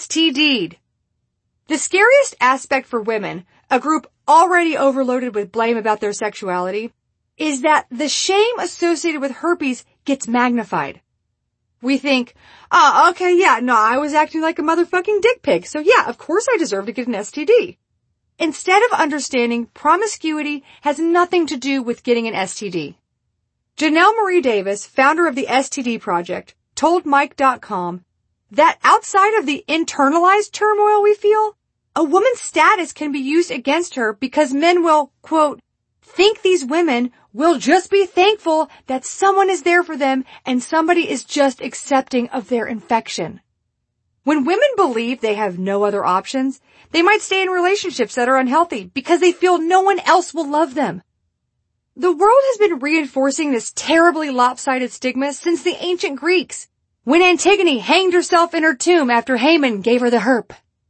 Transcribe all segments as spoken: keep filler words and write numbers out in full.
S T D'd. The scariest aspect for women, a group already overloaded with blame about their sexuality, is that the shame associated with herpes gets magnified. We think, oh, okay, yeah, no, I was acting like a motherfucking dick pig, so yeah, of course I deserve to get an S T D. Instead of understanding promiscuity has nothing to do with getting an S T D. Janelle Marie Davis, founder of the S T D Project, told Mike dot com that outside of the internalized turmoil we feel, a woman's status can be used against her because men will, quote, think these women will just be thankful that someone is there for them and somebody is just accepting of their infection. When women believe they have no other options, they might stay in relationships that are unhealthy because they feel no one else will love them. The world has been reinforcing this terribly lopsided stigma since the ancient Greeks, when Antigone hanged herself in her tomb after Haman gave her the herp.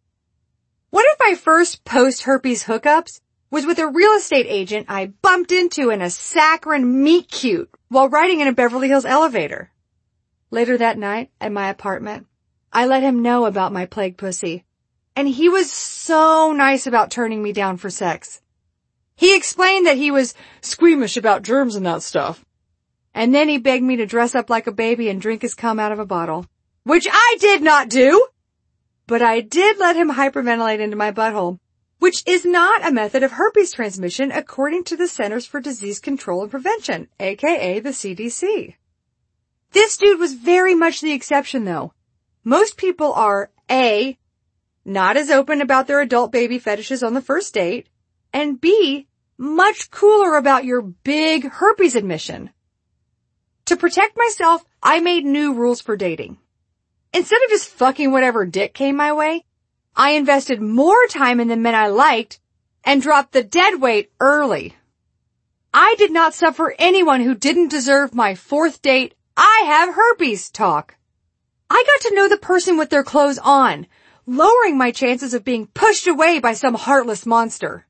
One of my first post-herpes hookups was with a real estate agent I bumped into in a saccharine meet-cute while riding in a Beverly Hills elevator. Later that night, at my apartment, I let him know about my plague pussy, and he was so nice about turning me down for sex. He explained that he was squeamish about germs and that stuff. And then he begged me to dress up like a baby and drink his cum out of a bottle, which I did not do. But I did let him hyperventilate into my butthole, which is not a method of herpes transmission according to the Centers for Disease Control and Prevention, aka the C D C. This dude was very much the exception though. Most people are A, not as open about their adult baby fetishes on the first date, and B, much cooler about your big herpes admission. To protect myself, I made new rules for dating. Instead of just fucking whatever dick came my way, I invested more time in the men I liked and dropped the dead weight early. I did not suffer anyone who didn't deserve my fourth date, I have herpes talk. I got to know the person with their clothes on, lowering my chances of being pushed away by some heartless monster.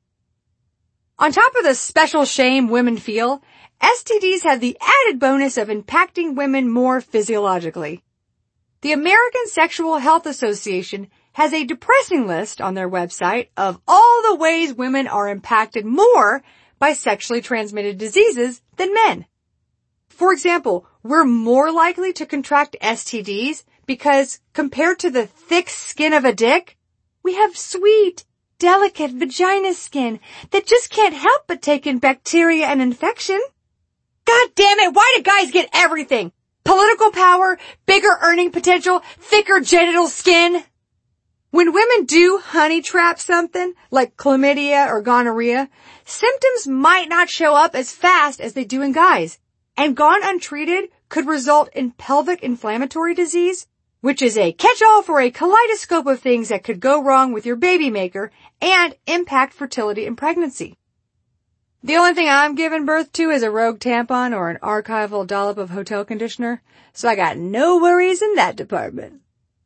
On top of the special shame women feel, S T Ds have the added bonus of impacting women more physiologically. The American Sexual Health Association has a depressing list on their website of all the ways women are impacted more by sexually transmitted diseases than men. For example, we're more likely to contract S T Ds because compared to the thick skin of a dick, we have sweet, delicate vagina skin that just can't help but take in bacteria and infection. God damn it, why do guys get everything? Political power, bigger earning potential, thicker genital skin. When women do honey trap something, like chlamydia or gonorrhea, symptoms might not show up as fast as they do in guys, and gone untreated could result in pelvic inflammatory disease, which is a catch-all for a kaleidoscope of things that could go wrong with your baby maker and impact fertility and pregnancy. The only thing I'm giving birth to is a rogue tampon or an archival dollop of hotel conditioner, so I got no worries in that department.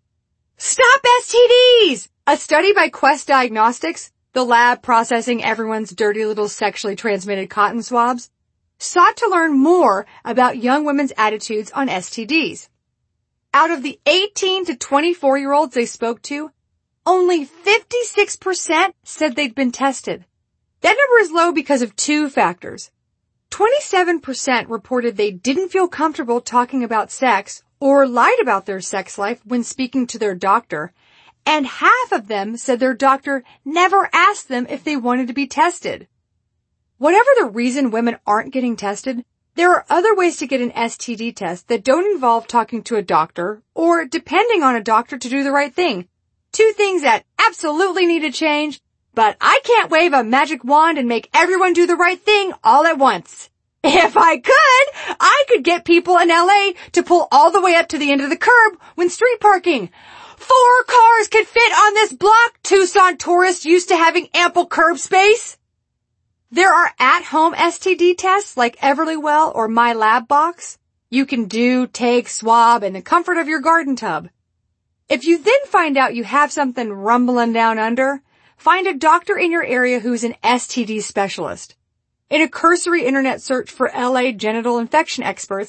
Stop S T Ds! A study by Quest Diagnostics, the lab processing everyone's dirty little sexually transmitted cotton swabs, sought to learn more about young women's attitudes on S T Ds. Out of the eighteen to twenty-four-year-olds they spoke to, only fifty-six percent said they'd been tested. That number is low because of two factors. twenty-seven percent reported they didn't feel comfortable talking about sex or lied about their sex life when speaking to their doctor, and half of them said their doctor never asked them if they wanted to be tested. Whatever the reason women aren't getting tested, there are other ways to get an S T D test that don't involve talking to a doctor or depending on a doctor to do the right thing. Two things that absolutely need to change, but I can't wave a magic wand and make everyone do the right thing all at once. If I could, I could get people in L A to pull all the way up to the end of the curb when street parking. Four cars could fit on this block, Tucson tourists used to having ample curb space. There are at-home S T D tests like Everlywell or MyLabBox. You can do, take, swab in the comfort of your garden tub. If you then find out you have something rumbling down under, find a doctor in your area who's an S T D specialist. In a cursory internet search for L A genital infection experts,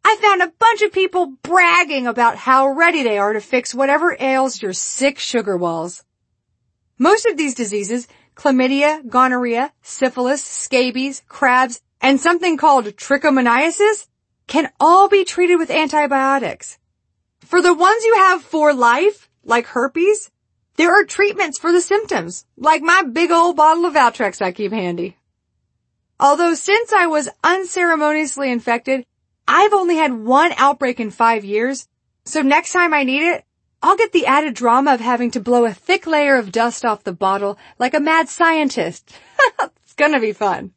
I found a bunch of people bragging about how ready they are to fix whatever ails your sick sugar walls. Most of these diseases, chlamydia, gonorrhea, syphilis, scabies, crabs, and something called trichomoniasis, can all be treated with antibiotics. For the ones you have for life, like herpes, there are treatments for the symptoms, like my big old bottle of Valtrex I keep handy. Although since I was unceremoniously infected, I've only had one outbreak in five years, so next time I need it, I'll get the added drama of having to blow a thick layer of dust off the bottle like a mad scientist. It's gonna be fun.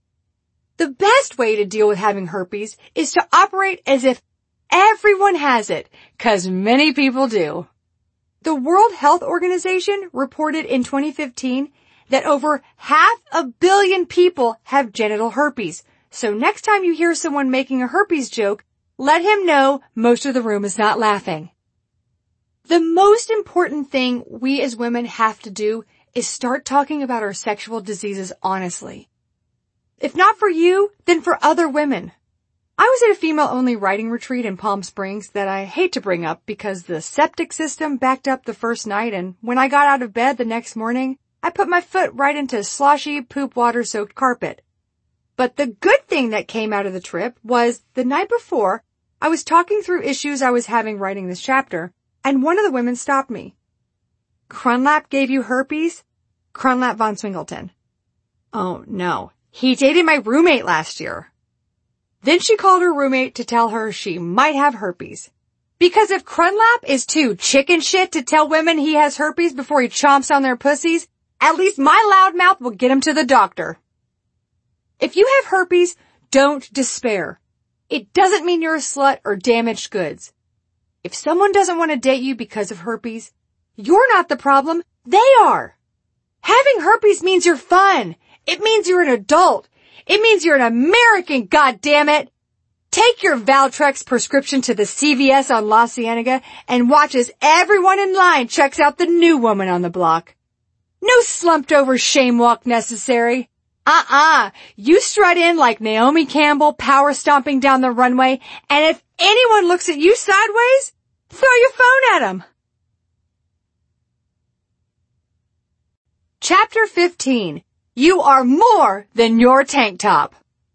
The best way to deal with having herpes is to operate as if everyone has it, 'cause many people do. The World Health Organization reported in twenty fifteen that over half a billion people have genital herpes. So next time you hear someone making a herpes joke, let him know most of the room is not laughing. The most important thing we as women have to do is start talking about our sexual diseases honestly. If not for you, then for other women. I was at a female-only writing retreat in Palm Springs that I hate to bring up because the septic system backed up the first night, and when I got out of bed the next morning, I put my foot right into sloshy, poop water-soaked carpet. But the good thing that came out of the trip was the night before, I was talking through issues I was having writing this chapter, and one of the women stopped me. Crunlap gave you herpes? Crunlap von Swingleton. Oh no, he dated my roommate last year. Then she called her roommate to tell her she might have herpes. Because if Crunlap is too chicken shit to tell women he has herpes before he chomps on their pussies, at least my loudmouth will get him to the doctor. If you have herpes, don't despair. It doesn't mean you're a slut or damaged goods. If someone doesn't want to date you because of herpes, you're not the problem, they are. Having herpes means you're fun. It means you're an adult. It means you're an American, goddammit. Take your Valtrex prescription to the C V S on La Cienega and watch as everyone in line checks out the new woman on the block. No slumped over shame walk necessary. Uh-uh. You strut in like Naomi Campbell power stomping down the runway, and if anyone looks at you sideways, throw your phone at them. Chapter fifteen. You are more than your tank top.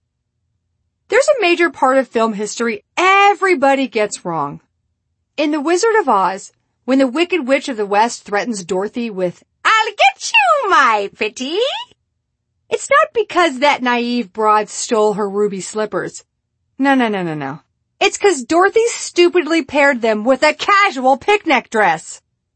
There's a major part of film history everybody gets wrong. In The Wizard of Oz, when the Wicked Witch of the West threatens Dorothy with, "I'll get you, my pretty," it's not because that naive broad stole her ruby slippers. No, no, no, no, no. It's 'cause Dorothy stupidly paired them with a casual picnic dress.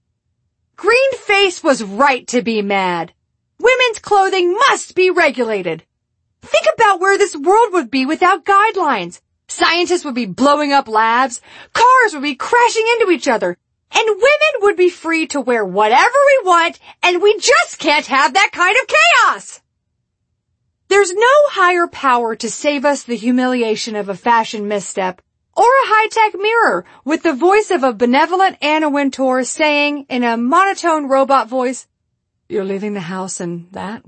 Greenface was right to be mad. Women's clothing must be regulated. Think about where this world would be without guidelines. Scientists would be blowing up labs, cars would be crashing into each other, and women would be free to wear whatever we want, and we just can't have that kind of chaos. There's no higher power to save us the humiliation of a fashion misstep or a high-tech mirror with the voice of a benevolent Anna Wintour saying in a monotone robot voice, "You're leaving the house and that?"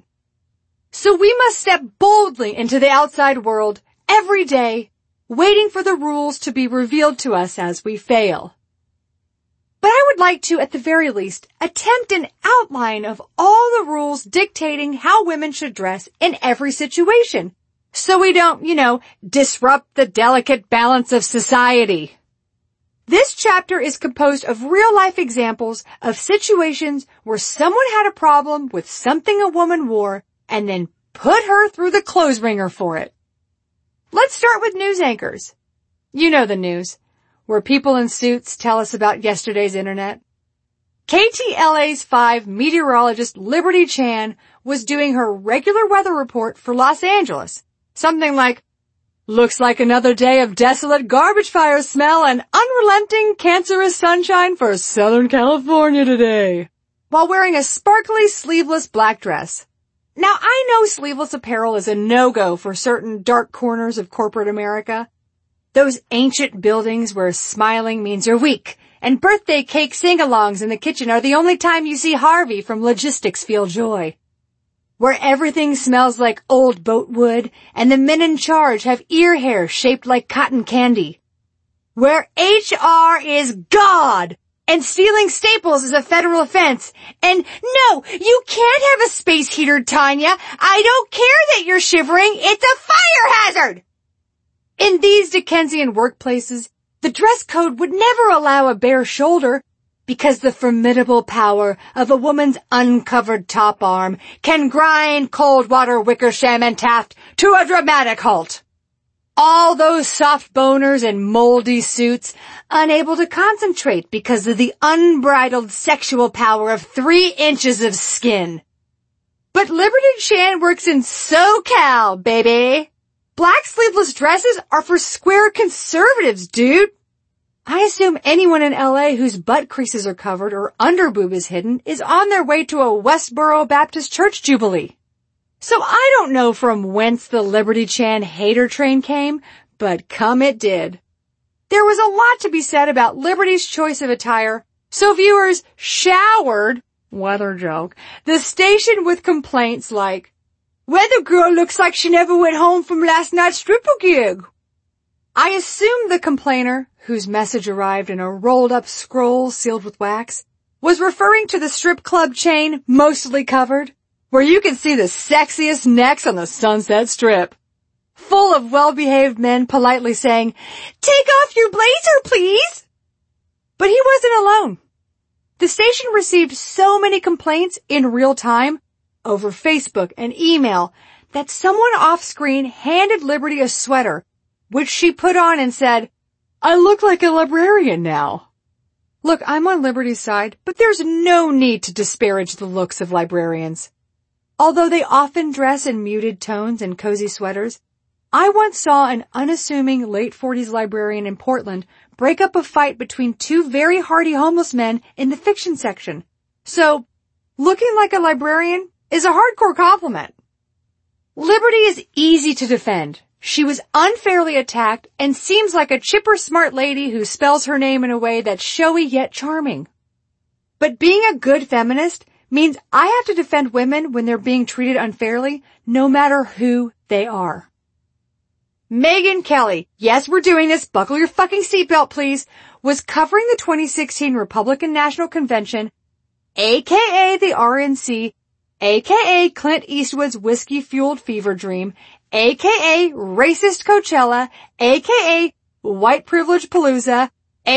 So we must step boldly into the outside world every day, waiting for the rules to be revealed to us as we fail. But I would like to, at the very least, attempt an outline of all the rules dictating how women should dress in every situation, so we don't, you know, disrupt the delicate balance of society. This chapter is composed of real-life examples of situations where someone had a problem with something a woman wore and then put her through the clothes wringer for it. Let's start with news anchors. You know the news, where people in suits tell us about yesterday's internet. K T L A's five meteorologist Liberty Chan was doing her regular weather report for Los Angeles. Something like, "Looks like another day of desolate garbage fire smell and unrelenting cancerous sunshine for Southern California today," while wearing a sparkly sleeveless black dress. Now, I know sleeveless apparel is a no-go for certain dark corners of corporate America. Those ancient buildings where smiling means you're weak, and birthday cake sing-alongs in the kitchen are the only time you see Harvey from Logistics feel joy. Where everything smells like old boat wood, and the men in charge have ear hair shaped like cotton candy. where H R is God, and stealing staples is a federal offense. And no, you can't have a space heater, Tanya. I don't care that you're shivering. It's a fire hazard. In these Dickensian workplaces, the dress code would never allow a bare shoulder because the formidable power of a woman's uncovered top arm can grind Coldwater, Wickersham, and Taft to a dramatic halt. All those soft boners in moldy suits, unable to concentrate because of the unbridled sexual power of three inches of skin. But Liberty Chan works in SoCal, baby. Black sleeveless dresses are for square conservatives, dude. I assume anyone in L A whose butt creases are covered or underboob is hidden is on their way to a Westboro Baptist Church jubilee. So I don't know from whence the Liberty Chan hater train came, but come it did. There was a lot to be said about Liberty's choice of attire, so viewers showered, weather joke, the station with complaints like, "Weather girl looks like she never went home from last night's stripper gig." I assume the complainer, whose message arrived in a rolled-up scroll sealed with wax, was referring to the strip club chain Mostly Covered, where you can see the sexiest necks on the Sunset Strip, full of well-behaved men politely saying, "Take off your blazer, please." But he wasn't alone. The station received so many complaints in real time, over Facebook and email, that someone off-screen handed Liberty a sweater, which she put on and said, "I look like a librarian now." Look, I'm on Liberty's side, but there's no need to disparage the looks of librarians. Although they often dress in muted tones and cozy sweaters, I once saw an unassuming late forties librarian in Portland break up a fight between two very hardy homeless men in the fiction section. So, looking like a librarian is a hardcore compliment. Liberty is easy to defend. She was unfairly attacked and seems like a chipper smart lady who spells her name in a way that's showy yet charming. But being a good feminist means I have to defend women when they're being treated unfairly, no matter who they are. Megyn Kelly, yes, we're doing this, buckle your fucking seatbelt please, was covering the twenty sixteen Republican National Convention, aka the R N C, aka Clint Eastwood's whiskey-fueled fever dream, aka racist Coachella, aka white privilege palooza,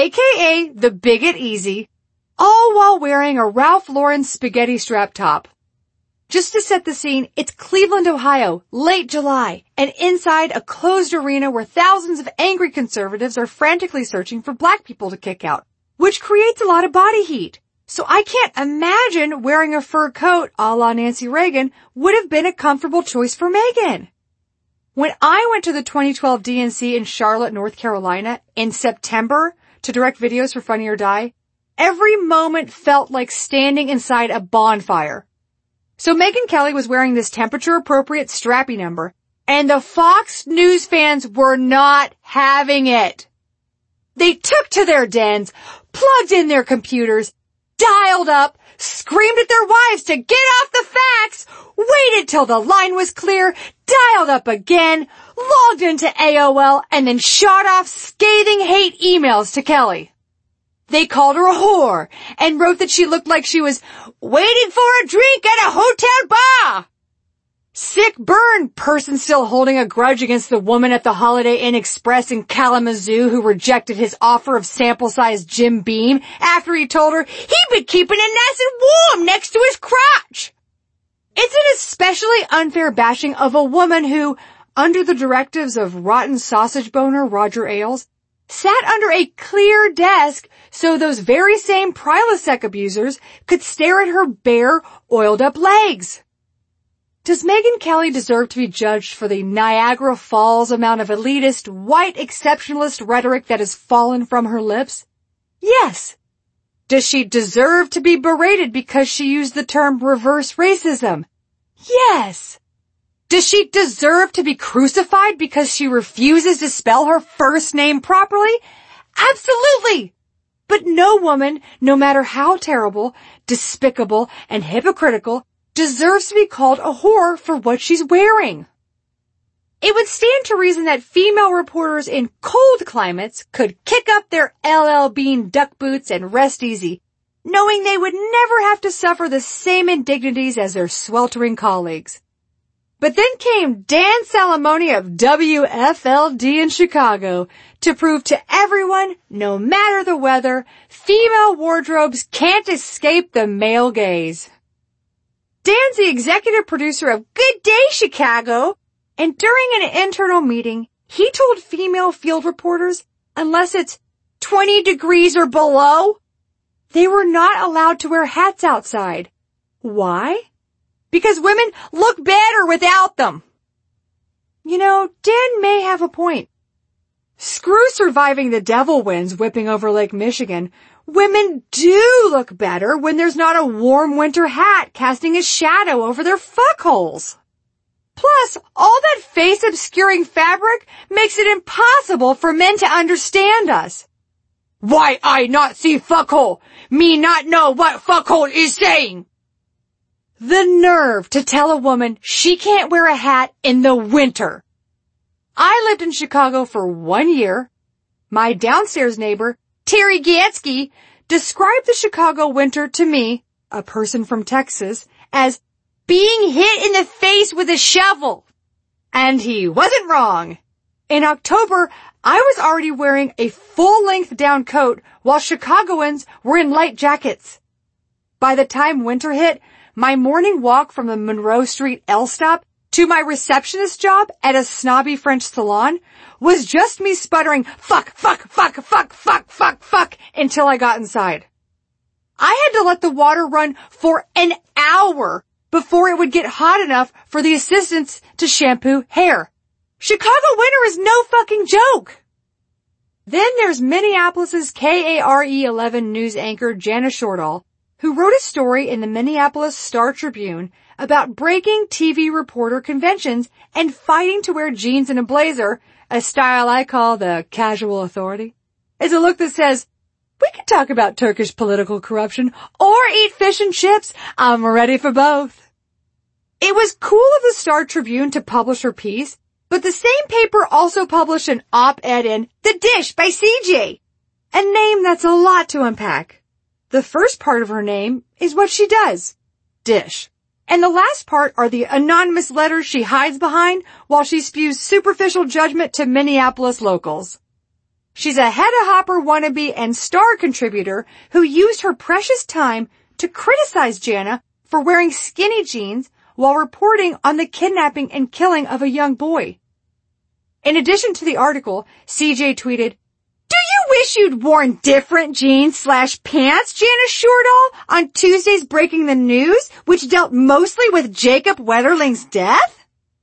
aka the bigot easy, all while wearing a Ralph Lauren spaghetti strap top. Just to set the scene, it's Cleveland, Ohio, late July, and inside a closed arena where thousands of angry conservatives are frantically searching for black people to kick out, which creates a lot of body heat. So I can't imagine wearing a fur coat a la Nancy Reagan would have been a comfortable choice for Megyn. When I went to the twenty twelve D N C in Charlotte, North Carolina in September to direct videos for Funny or Die, every moment felt like standing inside a bonfire. So Megyn Kelly was wearing this temperature-appropriate strappy number, and the Fox News fans were not having it. They took to their dens, plugged in their computers, dialed up, screamed at their wives to get off the fax, waited till the line was clear, dialed up again, logged into A O L, and then shot off scathing hate emails to Kelly. They called her a whore and wrote that she looked like she was waiting for a drink at a hotel bar. Sick burn, person still holding a grudge against the woman at the Holiday Inn Express in Kalamazoo who rejected his offer of sample-sized Jim Beam after he told her he'd been keeping it nice and warm next to his crotch. It's an especially unfair bashing of a woman who, under the directives of rotten sausage boner Roger Ailes, sat under a clear desk so those very same Prilosec abusers could stare at her bare, oiled-up legs. Does Megyn Kelly deserve to be judged for the Niagara Falls amount of elitist, white exceptionalist rhetoric that has fallen from her lips? Yes. Does she deserve to be berated because she used the term reverse racism? Yes. Does she deserve to be crucified because she refuses to spell her first name properly? Absolutely. But no woman, no matter how terrible, despicable, and hypocritical, deserves to be called a whore for what she's wearing. It would stand to reason that female reporters in cold climates could kick up their L L Bean duck boots and rest easy, knowing they would never have to suffer the same indignities as their sweltering colleagues. But then came Dan Salamoni of W F L D in Chicago to prove to everyone, no matter the weather, female wardrobes can't escape the male gaze. Dan's the executive producer of Good Day Chicago, and during an internal meeting, he told female field reporters, unless it's twenty degrees or below, they were not allowed to wear hats outside. Why? Because women look better without them. You know, Dan may have a point. Screw surviving the devil winds whipping over Lake Michigan. Women do look better when there's not a warm winter hat casting a shadow over their fuckholes. Plus, all that face-obscuring fabric makes it impossible for men to understand us. Why I not see fuckhole? Me not know what fuckhole is saying. The nerve to tell a woman she can't wear a hat in the winter. I lived in Chicago for one year. My downstairs neighbor, Terry Gansky, described the Chicago winter to me, a person from Texas, as being hit in the face with a shovel. And he wasn't wrong. In October, I was already wearing a full-length down coat while Chicagoans were in light jackets. By the time winter hit, my morning walk from the Monroe Street L-stop to my receptionist job at a snobby French salon was just me sputtering, fuck, fuck, fuck, fuck, fuck, fuck, fuck, until I got inside. I had to let the water run for an hour before it would get hot enough for the assistants to shampoo hair. Chicago winter is no fucking joke. Then there's Minneapolis's K A R E eleven news anchor Jana Shortall, who wrote a story in the Minneapolis Star Tribune about breaking T V reporter conventions and fighting to wear jeans and a blazer, a style I call the casual authority. It's a look that says, we can talk about Turkish political corruption or eat fish and chips. I'm ready for both. It was cool of the Star Tribune to publish her piece, but the same paper also published an op-ed in The Dish by C J, a name that's a lot to unpack. The first part of her name is what she does, dish. And the last part are the anonymous letters she hides behind while she spews superficial judgment to Minneapolis locals. She's a Hedda Hopper wannabe and star contributor who used her precious time to criticize Jana for wearing skinny jeans while reporting on the kidnapping and killing of a young boy. In addition to the article, C J tweeted, do you wish you'd worn different jeans slash pants, Jana Shortall, on Tuesday's Breaking the News, which dealt mostly with Jacob Wetherling's death?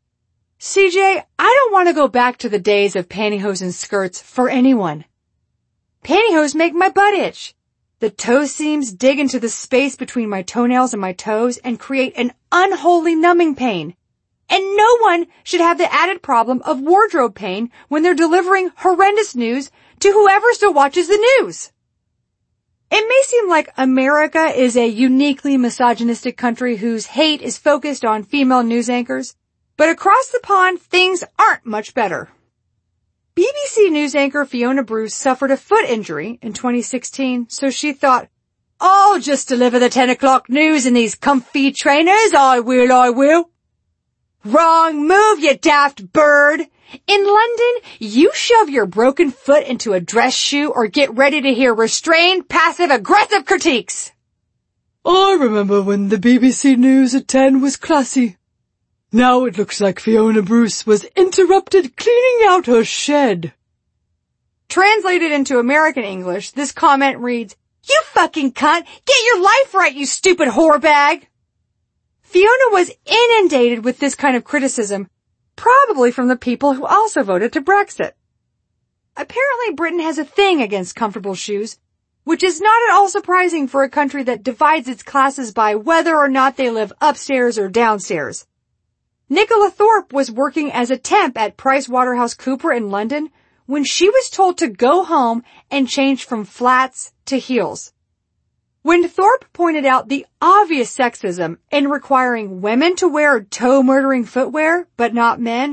C J, I don't want to go back to the days of pantyhose and skirts for anyone. Pantyhose make my butt itch. The toe seams dig into the space between my toenails and my toes and create an unholy numbing pain. And no one should have the added problem of wardrobe pain when they're delivering horrendous news to whoever still watches the news. It may seem like America is a uniquely misogynistic country whose hate is focused on female news anchors, but across the pond, things aren't much better. B B C news anchor Fiona Bruce suffered a foot injury in twenty sixteen, so she thought, I'll just deliver the ten o'clock news in these comfy trainers, I will, I will. Wrong move, you daft bird. In London, you shove your broken foot into a dress shoe or get ready to hear restrained, passive-aggressive critiques. I remember when the B B C News at ten was classy. Now it looks like Fiona Bruce was interrupted cleaning out her shed. Translated into American English, this comment reads, you fucking cunt! Get your life right, you stupid whore bag! Fiona was inundated with this kind of criticism, probably from the people who also voted to Brexit. Apparently Britain has a thing against comfortable shoes, which is not at all surprising for a country that divides its classes by whether or not they live upstairs or downstairs. Nicola Thorpe was working as a temp at PricewaterhouseCoopers in London when she was told to go home and change from flats to heels. When Thorpe pointed out the obvious sexism in requiring women to wear toe-murdering footwear, but not men,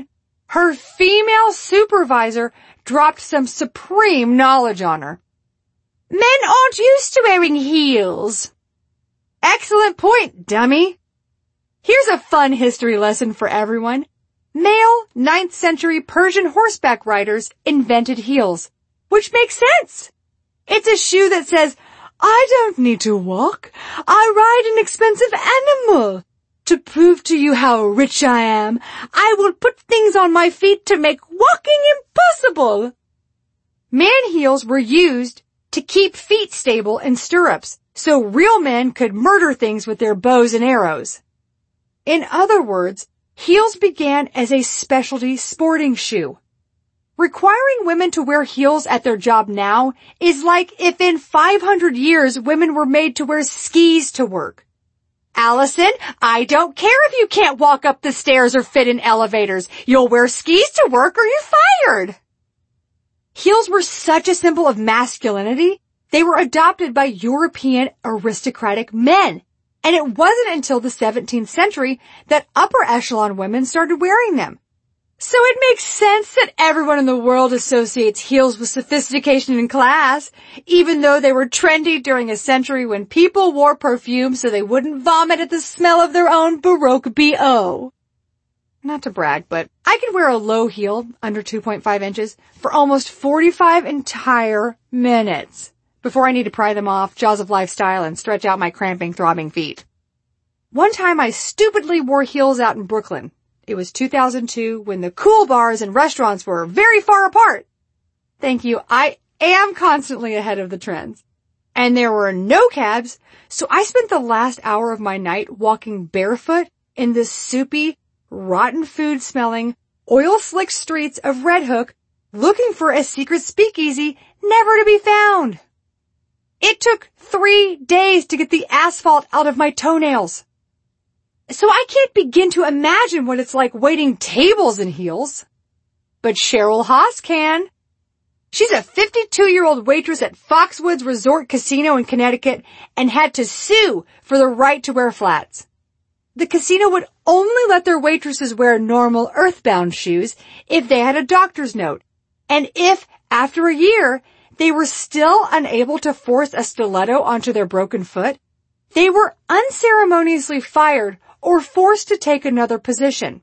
Her female supervisor dropped some supreme knowledge on her. Men aren't used to wearing heels. Excellent point, dummy. Here's a fun history lesson for everyone. Male ninth century Persian horseback riders invented heels, which makes sense. It's a shoe that says, I don't need to walk. I ride an expensive animal. To prove to you how rich I am, I will put things on my feet to make walking impossible. Man heels were used to keep feet stable in stirrups, so real men could murder things with their bows and arrows. In other words, heels began as a specialty sporting shoe. Requiring women to wear heels at their job now is like if in five hundred years women were made to wear skis to work. Allison, I don't care if you can't walk up the stairs or fit in elevators. You'll wear skis to work or you're fired. Heels were such a symbol of masculinity, they were adopted by European aristocratic men. And it wasn't until the seventeenth century that upper echelon women started wearing them. So it makes sense that everyone in the world associates heels with sophistication and class, even though they were trendy during a century when people wore perfume so they wouldn't vomit at the smell of their own Baroque B O. Not to brag, but I could wear a low heel, under two point five inches, for almost forty-five entire minutes before I need to pry them off, jaws of lifestyle, and stretch out my cramping, throbbing feet. One time I stupidly wore heels out in Brooklyn. It was two thousand two when the cool bars and restaurants were very far apart. Thank you, I am constantly ahead of the trends. And there were no cabs, so I spent the last hour of my night walking barefoot in the soupy, rotten food smelling, oil slick streets of Red Hook, looking for a secret speakeasy never to be found. It took three days to get the asphalt out of my toenails. So I can't begin to imagine what it's like waiting tables in heels. But Cheryl Haas can. She's a fifty-two-year-old waitress at Foxwoods Resort Casino in Connecticut and had to sue for the right to wear flats. The casino would only let their waitresses wear normal earthbound shoes if they had a doctor's note. And if, after a year, they were still unable to force a stiletto onto their broken foot, they were unceremoniously fired or forced to take another position.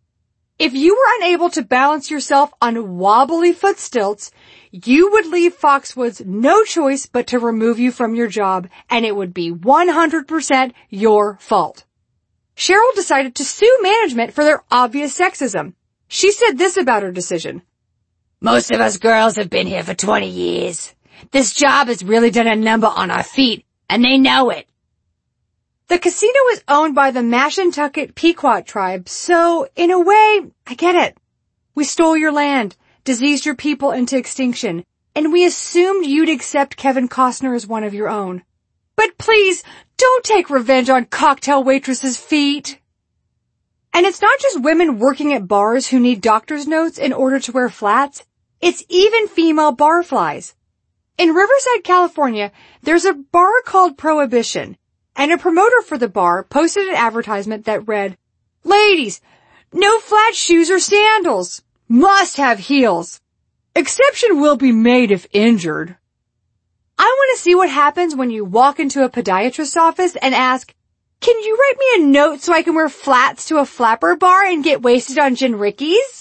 If you were unable to balance yourself on wobbly foot stilts, you would leave Foxwoods no choice but to remove you from your job, and it would be one hundred percent your fault. Cheryl decided to sue management for their obvious sexism. She said this about her decision. Most of us girls have been here for twenty years. This job has really done a number on our feet, and they know it. The casino is owned by the Mashantucket Pequot tribe, so, in a way, I get it. We stole your land, diseased your people into extinction, and we assumed you'd accept Kevin Costner as one of your own. But please, don't take revenge on cocktail waitresses' feet. And it's not just women working at bars who need doctor's notes in order to wear flats. It's even female barflies. In Riverside, California, there's a bar called Prohibition, and a promoter for the bar posted an advertisement that read, Ladies, no flat shoes or sandals. Must have heels. Exception will be made if injured. I want to see what happens when you walk into a podiatrist's office and ask, Can you write me a note so I can wear flats to a flapper bar and get wasted on gin rickeys?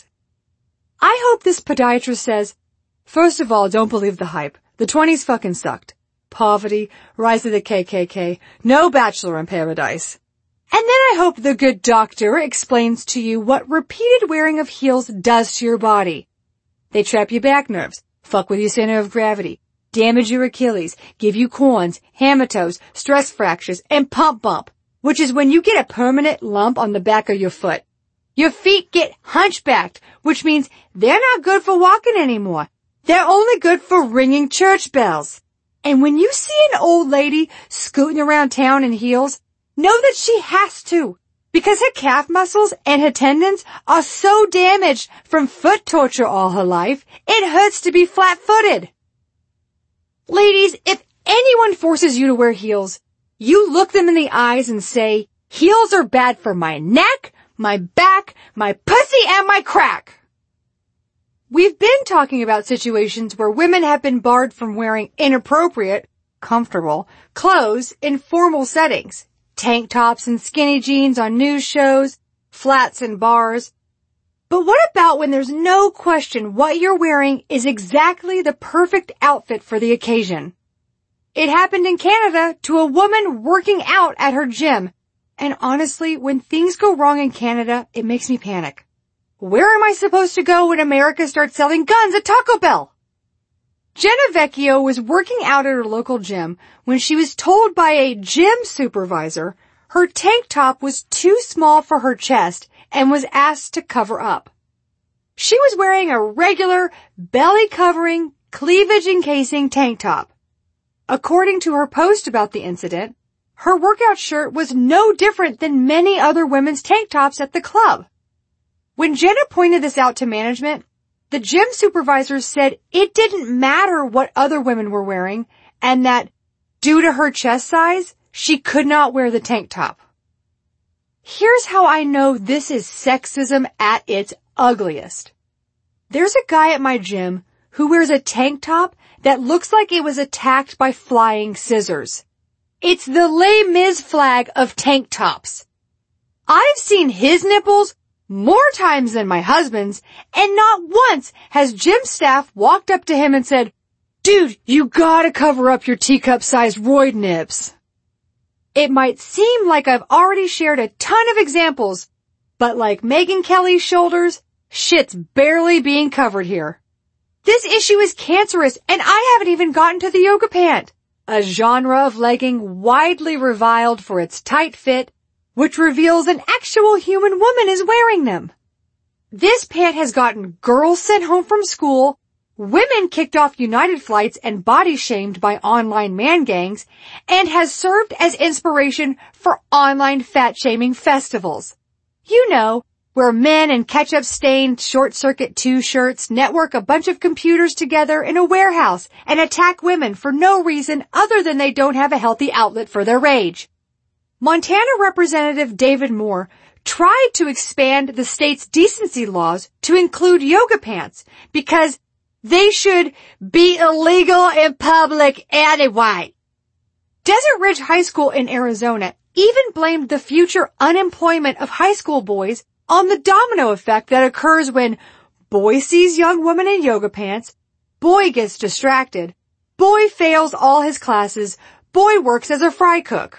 I hope this podiatrist says, First of all, don't believe the hype. The twenties fucking sucked. Poverty, rise of the K K K, no bachelor in paradise. And then I hope the good doctor explains to you what repeated wearing of heels does to your body. They trap your back nerves, fuck with your center of gravity, damage your Achilles, give you corns, hammer toes, stress fractures, and pump bump, which is when you get a permanent lump on the back of your foot. Your feet get hunchbacked, which means they're not good for walking anymore. They're only good for ringing church bells. And when you see an old lady scooting around town in heels, know that she has to, because her calf muscles and her tendons are so damaged from foot torture all her life, it hurts to be flat-footed. Ladies, if anyone forces you to wear heels, you look them in the eyes and say, heels are bad for my neck, my back, my pussy, and my crack. We've been talking about situations where women have been barred from wearing inappropriate, comfortable clothes in formal settings. Tank tops and skinny jeans on news shows, flats in bars. But what about when there's no question what you're wearing is exactly the perfect outfit for the occasion? It happened in Canada to a woman working out at her gym. And honestly, when things go wrong in Canada, it makes me panic. Where am I supposed to go when America starts selling guns at Taco Bell? Jenna Vecchio was working out at her local gym when she was told by a gym supervisor her tank top was too small for her chest and was asked to cover up. She was wearing a regular, belly-covering, cleavage-encasing tank top. According to her post about the incident, her workout shirt was no different than many other women's tank tops at the club. When Jenna pointed this out to management, the gym supervisor said it didn't matter what other women were wearing and that, due to her chest size, she could not wear the tank top. Here's how I know this is sexism at its ugliest. There's a guy at my gym who wears a tank top that looks like it was attacked by flying scissors. It's the Les Mis flag of tank tops. I've seen his nipples more times than my husband's, and not once has gym staff walked up to him and said, "Dude, you gotta cover up your teacup-sized roid nips." It might seem like I've already shared a ton of examples, but like Megyn Kelly's shoulders, shit's barely being covered here. This issue is cancerous, and I haven't even gotten to the yoga pant, a genre of legging widely reviled for its tight fit, which reveals an actual human woman is wearing them. This pant has gotten girls sent home from school, women kicked off United flights and body shamed by online man gangs, and has served as inspiration for online fat shaming festivals. You know, where men in ketchup-stained Short Circuit two shirts network a bunch of computers together in a warehouse and attack women for no reason other than they don't have a healthy outlet for their rage. Montana Representative David Moore tried to expand the state's decency laws to include yoga pants because they should be illegal in public anyway. Desert Ridge High School in Arizona even blamed the future unemployment of high school boys on the domino effect that occurs when boy sees young woman in yoga pants, boy gets distracted, boy fails all his classes, boy works as a fry cook.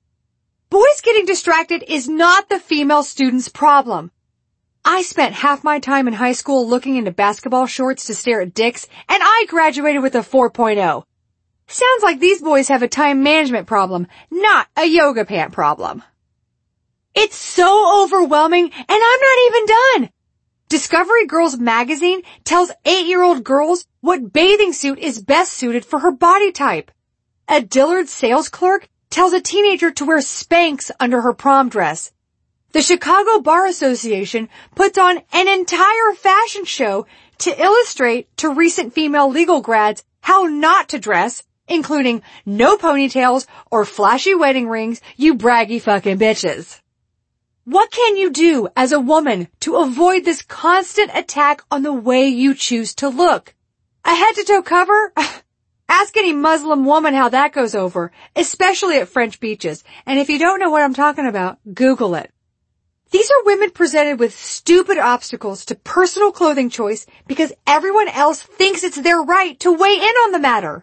Boys getting distracted is not the female student's problem. I spent half my time in high school looking into basketball shorts to stare at dicks, and I graduated with a four point oh. Sounds like these boys have a time management problem, not a yoga pant problem. It's so overwhelming, and I'm not even done. Discovery Girls magazine tells eight-year-old girls what bathing suit is best suited for her body type. A Dillard's sales clerk tells a teenager to wear Spanx under her prom dress. The Chicago Bar Association puts on an entire fashion show to illustrate to recent female legal grads how not to dress, including no ponytails or flashy wedding rings, you braggy fucking bitches. What can you do as a woman to avoid this constant attack on the way you choose to look? A head-to-toe cover? Ask any Muslim woman how that goes over, especially at French beaches. And if you don't know what I'm talking about, Google it. These are women presented with stupid obstacles to personal clothing choice because everyone else thinks it's their right to weigh in on the matter.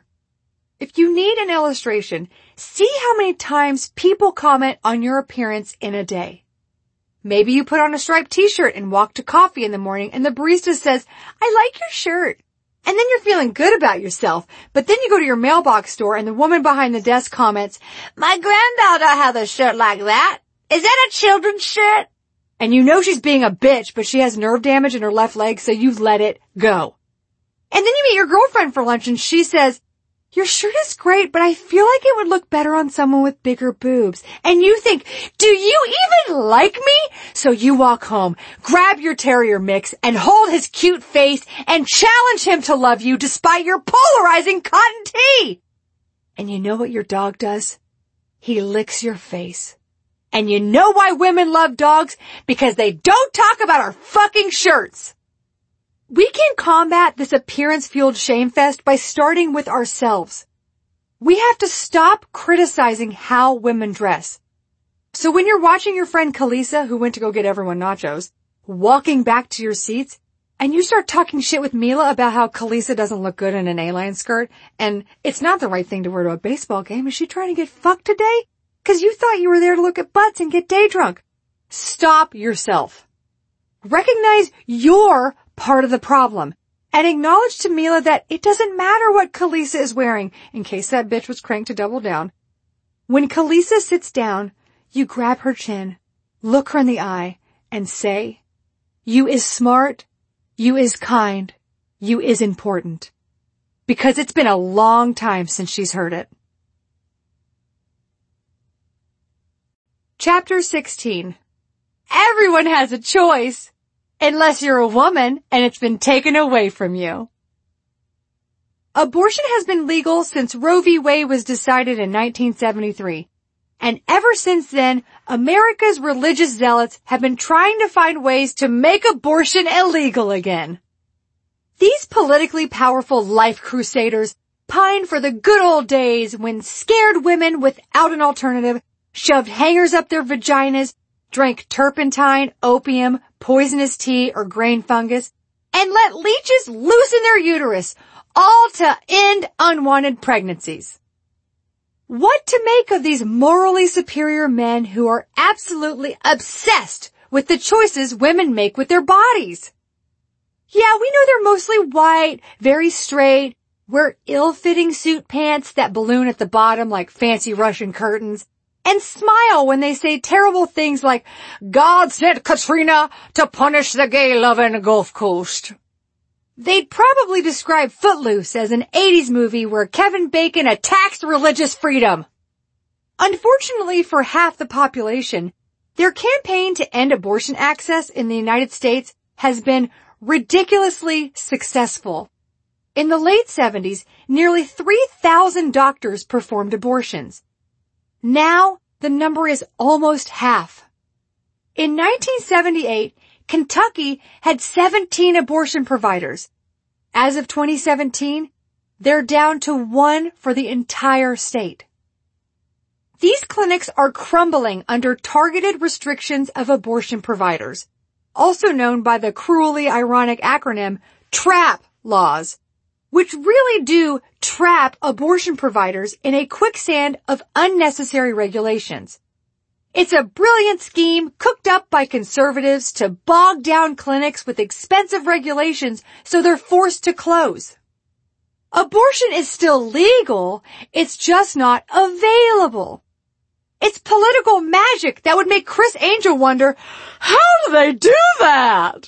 If you need an illustration, see how many times people comment on your appearance in a day. Maybe you put on a striped t-shirt and walk to coffee in the morning and the barista says, "I like your shirt." And then you're feeling good about yourself, but then you go to your mailbox store and the woman behind the desk comments, "My granddaughter has a shirt like that. Is that a children's shirt?" And you know she's being a bitch, but she has nerve damage in her left leg, so you let it go. And then you meet your girlfriend for lunch and she says, "Your shirt is great, but I feel like it would look better on someone with bigger boobs." And you think, "Do you even like me?" So you walk home, grab your terrier mix, and hold his cute face and challenge him to love you despite your polarizing cotton tee. And you know what your dog does? He licks your face. And you know why women love dogs? Because they don't talk about our fucking shirts. We can combat this appearance-fueled shame fest by starting with ourselves. We have to stop criticizing how women dress. So when you're watching your friend Kalisa, who went to go get everyone nachos, walking back to your seats, and you start talking shit with Mila about how Kalisa doesn't look good in an A-line skirt, and it's not the right thing to wear to a baseball game. Is she trying to get fucked today? Cause you thought you were there to look at butts and get day drunk. Stop yourself. Recognize you're part of the problem. And acknowledge to Mila that it doesn't matter what Kalisa is wearing, in case that bitch was cranked to double down. When Kalisa sits down, you grab her chin, look her in the eye, and say, you is smart, you is kind, you is important. Because it's been a long time since she's heard it. Chapter sixteen. Everyone has a choice, unless you're a woman and it's been taken away from you. Abortion has been legal since Roe v. Wade was decided in nineteen seventy-three. And ever since then, America's religious zealots have been trying to find ways to make abortion illegal again. These politically powerful life crusaders pine for the good old days when scared women without an alternative shoved hangers up their vaginas, drank turpentine, opium, poisonous tea, or grain fungus, and let leeches loose in their uterus, all to end unwanted pregnancies. What to make of these morally superior men who are absolutely obsessed with the choices women make with their bodies? Yeah, we know they're mostly white, very straight, wear ill-fitting suit pants that balloon at the bottom like fancy Russian curtains, and smile when they say terrible things like, God sent Katrina to punish the gay-loving Gulf Coast. They'd probably describe Footloose as an eighties movie where Kevin Bacon attacks religious freedom. Unfortunately for half the population, their campaign to end abortion access in the United States has been ridiculously successful. In the late seventies, nearly three thousand doctors performed abortions. Now, the number is almost half. In nineteen seventy-eight, Kentucky had seventeen abortion providers. As of twenty seventeen, they're down to one for the entire state. These clinics are crumbling under targeted restrictions of abortion providers, also known by the cruelly ironic acronym TRAP laws, which really do trap abortion providers in a quicksand of unnecessary regulations. It's a brilliant scheme cooked up by conservatives to bog down clinics with expensive regulations so they're forced to close. Abortion is still legal, it's just not available. It's political magic that would make Chris Angel wonder, how do they do that?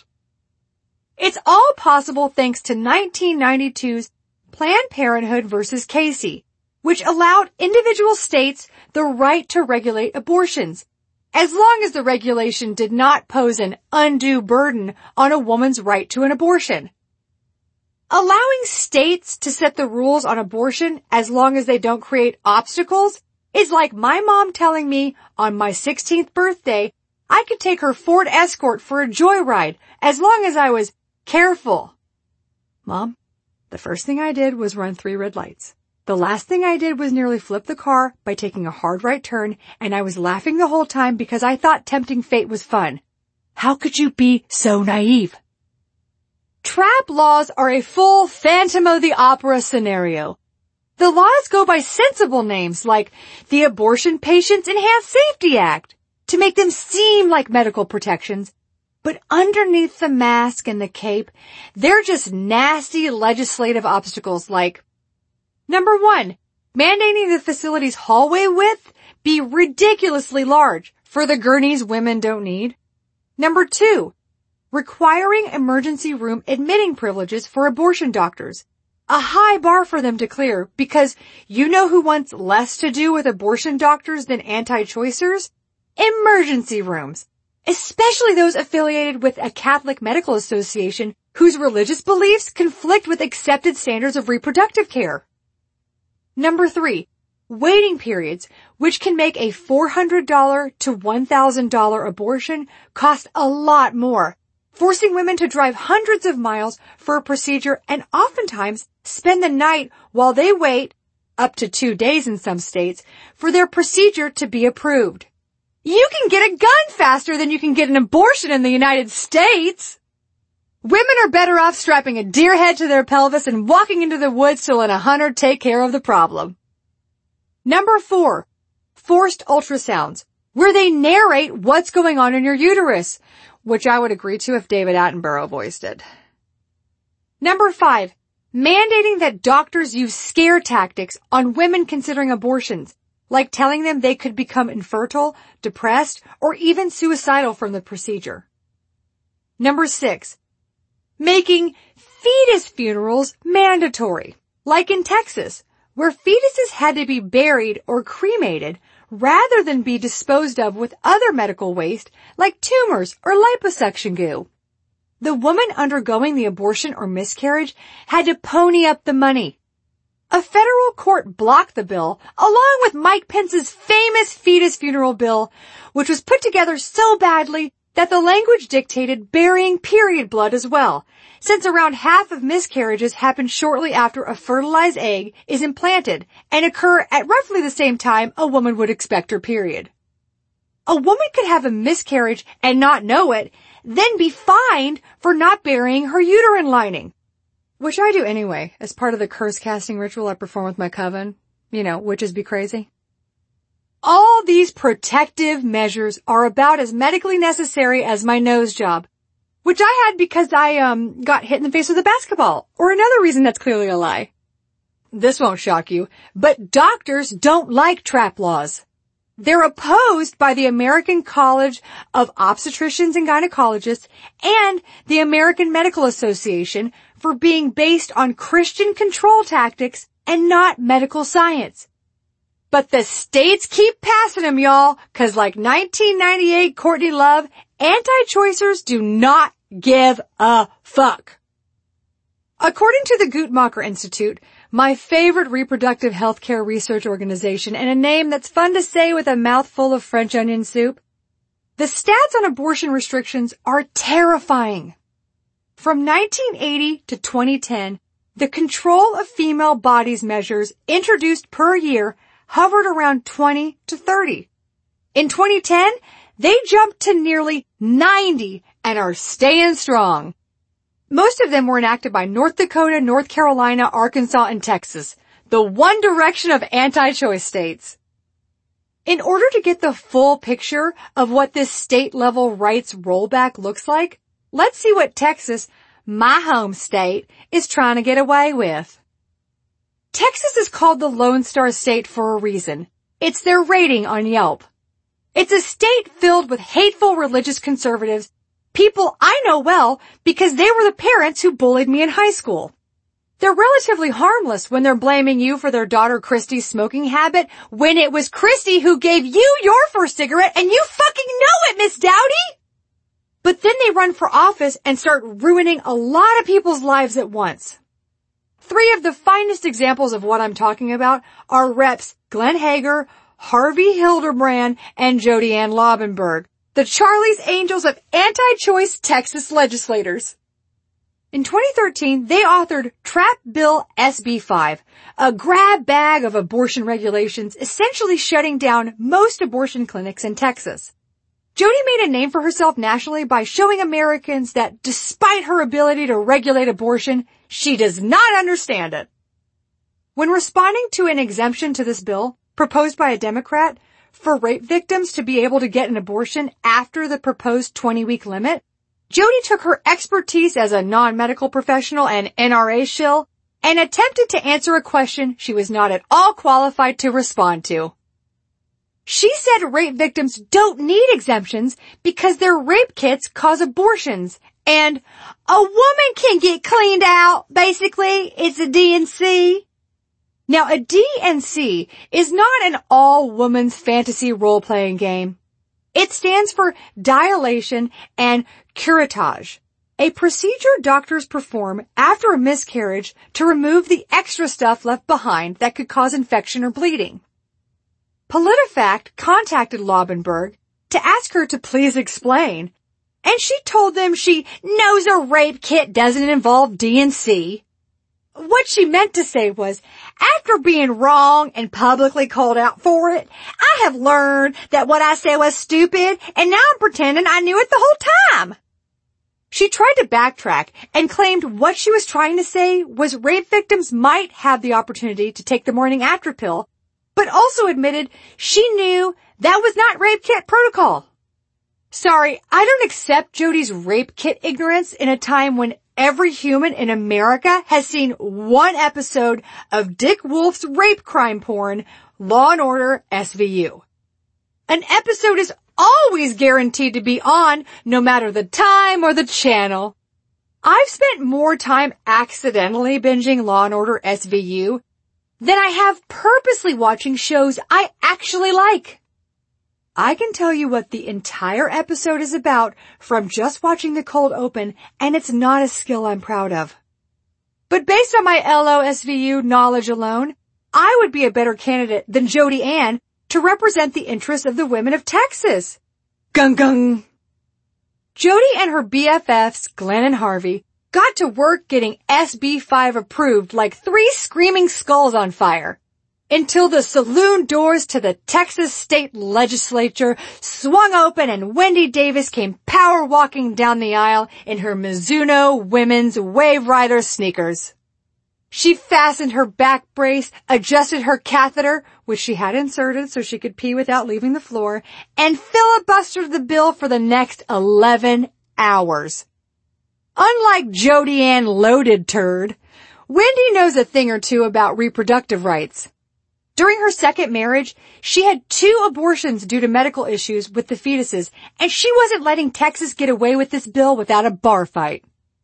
It's all possible thanks to nineteen ninety-two's Planned Parenthood versus Casey, which allowed individual states the right to regulate abortions, as long as the regulation did not pose an undue burden on a woman's right to an abortion. Allowing states to set the rules on abortion as long as they don't create obstacles is like my mom telling me on my sixteenth birthday I could take her Ford Escort for a joyride as long as I was careful. Mom, the first thing I did was run three red lights. The last thing I did was nearly flip the car by taking a hard right turn, and I was laughing the whole time because I thought tempting fate was fun. How could you be so naive? TRAP laws are a full Phantom of the Opera scenario. The laws go by sensible names like the Abortion Patients Enhanced Safety Act to make them seem like medical protections, but underneath the mask and the cape, they're just nasty legislative obstacles like, number one, mandating the facility's hallway width be ridiculously large for the gurneys women don't need. Number two, requiring emergency room admitting privileges for abortion doctors. A high bar for them to clear because you know who wants less to do with abortion doctors than anti-choicers? Emergency rooms. Especially those affiliated with a Catholic medical association whose religious beliefs conflict with accepted standards of reproductive care. Number three, waiting periods, which can make a four hundred dollars to one thousand dollars abortion cost a lot more forcing women to drive hundreds of miles for a procedure and oftentimes spend the night while they wait, up to two days in some states, for their procedure to be approved. You can get a gun faster than you can get an abortion in the United States. Women are better off strapping a deer head to their pelvis and walking into the woods to let a hunter take care of the problem. Number four, forced ultrasounds, where they narrate what's going on in your uterus, which I would agree to if David Attenborough voiced it. Number five, mandating that doctors use scare tactics on women considering abortions, like telling them they could become infertile, depressed, or even suicidal from the procedure. Number six, making fetus funerals mandatory, like in Texas, where fetuses had to be buried or cremated rather than be disposed of with other medical waste like tumors or liposuction goo. The woman undergoing the abortion or miscarriage had to pony up the money. A federal court blocked the bill along with Mike Pence's famous fetus funeral bill, which was put together so badly that the language dictated burying period blood as well, since around half of miscarriages happen shortly after a fertilized egg is implanted and occur at roughly the same time a woman would expect her period. A woman could have a miscarriage and not know it, then be fined for not burying her uterine lining. Which I do anyway, as part of the curse casting ritual I perform with my coven. You know, witches be crazy. All these protective measures are about as medically necessary as my nose job, which I had because I, um, got hit in the face with a basketball, or another reason that's clearly a lie. This won't shock you, but doctors don't like trap laws. They're opposed by the American College of Obstetricians and Gynecologists and the American Medical Association for being based on Christian control tactics and not medical science. But the states keep passing them, y'all, cause like nineteen ninety-eight Courtney Love, anti-choicers do not give a fuck. According to the Guttmacher Institute, my favorite reproductive healthcare research organization and a name that's fun to say with a mouthful of French onion soup, the stats on abortion restrictions are terrifying. From nineteen eighty to twenty ten, the control of female bodies measures introduced per year hovered around twenty to thirty. In twenty ten, they jumped to nearly ninety and are staying strong. Most of them were enacted by North Dakota, North Carolina, Arkansas, and Texas, the one direction of anti-choice states. In order to get the full picture of what this state-level rights rollback looks like, let's see what Texas, my home state, is trying to get away with. Texas is called the Lone Star State for a reason. It's their rating on Yelp. It's a state filled with hateful religious conservatives, people I know well because they were the parents who bullied me in high school. They're relatively harmless when they're blaming you for their daughter Christy's smoking habit when it was Christy who gave you your first cigarette and you fucking know it, Miss Dowdy! But then they run for office and start ruining a lot of people's lives at once. Three of the finest examples of what I'm talking about are Reps Glenn Hager, Harvey Hildebrand, and Jody Ann Laubenberg, the Charlie's Angels of anti-choice Texas legislators. In twenty thirteen, they authored Trap Bill S B five, a grab bag of abortion regulations essentially shutting down most abortion clinics in Texas. Jody made a name for herself nationally by showing Americans that despite her ability to regulate abortion, she does not understand it. When responding to an exemption to this bill, proposed by a Democrat, for rape victims to be able to get an abortion after the proposed twenty-week limit, Jody took her expertise as a non-medical professional and N R A shill and attempted to answer a question she was not at all qualified to respond to. She said rape victims don't need exemptions because their rape kits cause abortions, and a woman can get cleaned out, basically. It's a D N C. Now, a D N C is not an all-women's fantasy role-playing game. It stands for dilation and curettage, a procedure doctors perform after a miscarriage to remove the extra stuff left behind that could cause infection or bleeding. PolitiFact contacted Laubenberg to ask her to please explain, and she told them she knows a rape kit doesn't involve D and C. What she meant to say was, after being wrong and publicly called out for it, I have learned that what I said was stupid, and now I'm pretending I knew it the whole time. She tried to backtrack and claimed what she was trying to say was rape victims might have the opportunity to take the morning after pill, but also admitted she knew that was not rape kit protocol. Sorry, I don't accept Jodi's rape kit ignorance in a time when every human in America has seen one episode of Dick Wolf's rape crime porn, Law and Order S V U. An episode is always guaranteed to be on, no matter the time or the channel. I've spent more time accidentally binging Law and Order S V U than I have purposely watching shows I actually like. I can tell you what the entire episode is about from just watching the cold open, and it's not a skill I'm proud of. But based on my L O S V U knowledge alone, I would be a better candidate than Jodi Ann to represent the interests of the women of Texas. Gung gung. Jodi and her B F Fs, Glenn and Harvey, got to work getting S B five approved like three screaming skulls on fire, until the saloon doors to the Texas state legislature swung open and Wendy Davis came power walking down the aisle in her Mizuno women's Wave Rider sneakers. She fastened her back brace, adjusted her catheter, which she had inserted so she could pee without leaving the floor, and filibustered the bill for the next eleven hours. Unlike Jodi Ann Loaded Turd, Wendy knows a thing or two about reproductive rights. During her second marriage, she had two abortions due to medical issues with the fetuses, and she wasn't letting Texas get away with this bill without a bar fight.